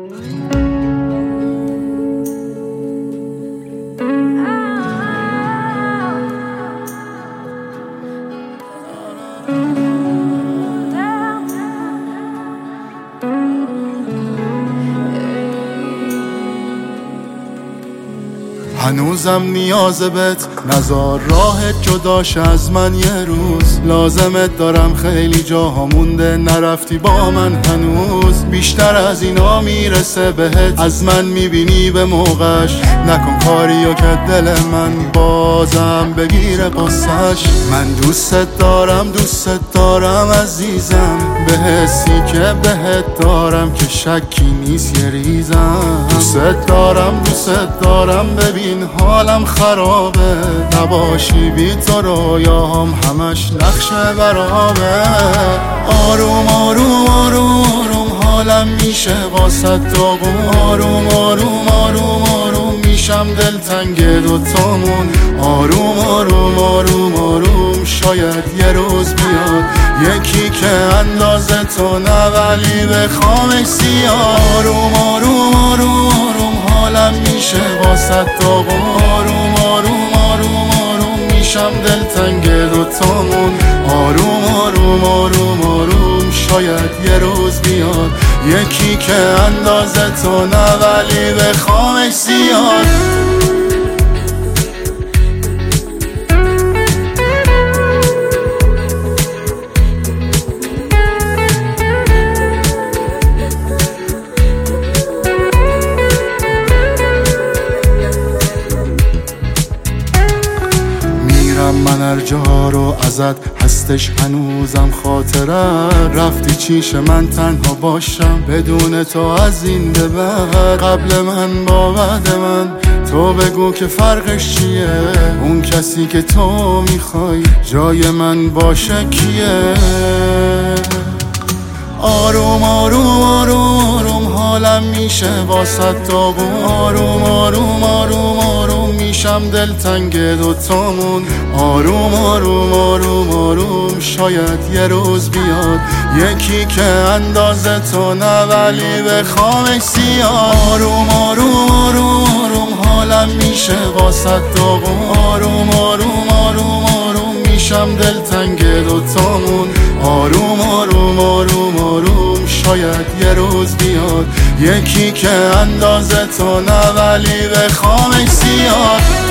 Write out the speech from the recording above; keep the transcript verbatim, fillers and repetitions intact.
هنوزم نیاز بهت، نزار راهت جداش از من یه روز. لازمت دارم، خیلی جاها مونده نرفتی با من هنوز. بیشتر از اینا میرسه بهت، از من میبینی به موقعش. نکن کاریو که دل من بازم بگیره قصه‌ش. من دوست دارم دوست دارم عزیزم، به حسی که بهت دارم که شکی نیست یه ریزم. دوست دارم دوست دارم، ببین حالم خرابه، نباشی بی تو رویاهم همش نقشه برابه. آروم آروم آروم آروم حالم میشه واسه داغون. آروم آروم آروم آروم میشم دلتنگ دوتامون. آروم آروم آروم آروم شاید یه روز بیاد یکی که اندازه تو نه ولی بخوامش زیاد. آروم آروم آروم آروم حالم میشه واسه داغون. آروم آروم آروم آروم میشم دلتنگ دوتامون. آروم آروم آروم آروم شاید یه روز بیاد یکی که اندازه تو نه ولی بخوامش زیاد. من هر جا رو ازت هستش هنوزم خاطرت. رفتی چیش من تنها باشم بدون تو از این به بعد. قبل من با بعد من تو بگو که فرقش چیه. اون کسی که تو میخوای جای من باشه کیه. آروم آروم آروم آروم حالم میشه واسه داغون. آروم آروم آروم آروم میشم دلتنگ دوتامون. آروم آروم آروم آروم شاید یه روز بیاد یکی که اندازه تو نه ولی بخوامش زیاد. آروم آروم آروم آروم حالم میشه واسه داغون. آروم آروم آروم آروم میشم دلتنگ دوتامون. آروم آروم آروم آروم شاید یه روز بیاد یکی که اندازه تو نه ولی بخوامش زیاد.